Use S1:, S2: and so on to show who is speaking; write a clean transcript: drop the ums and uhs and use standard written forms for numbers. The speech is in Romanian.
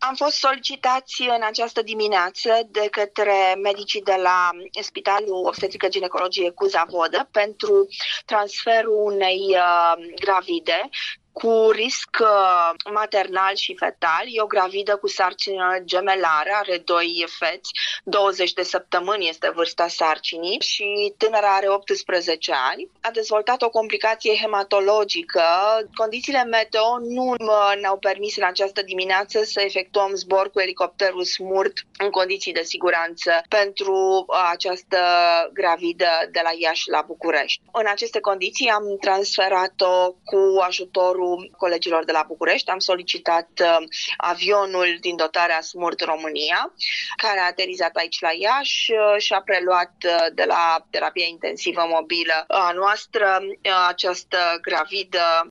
S1: Am fost solicitați în această dimineață de către medicii de la Spitalul Obstetrică-Ginecologie Cuza Vodă pentru transferul unei gravide cu risc maternal și fetal. E o gravidă cu sarcină gemelară, are 2 feți, 20 de săptămâni este vârsta sarcinii și tânăra are 18 ani. A dezvoltat o complicație hematologică. Condițiile meteo nu ne-au permis în această dimineață să efectuăm zbor cu elicopterul SMURT în condiții de siguranță pentru această gravidă de la Iași la București. În aceste condiții am transferat-o cu ajutorul colegilor de la București. Am solicitat avionul din dotarea SMURT România, care a aterizat aici la Iași și a preluat de la terapia intensivă mobilă a noastră această gravidă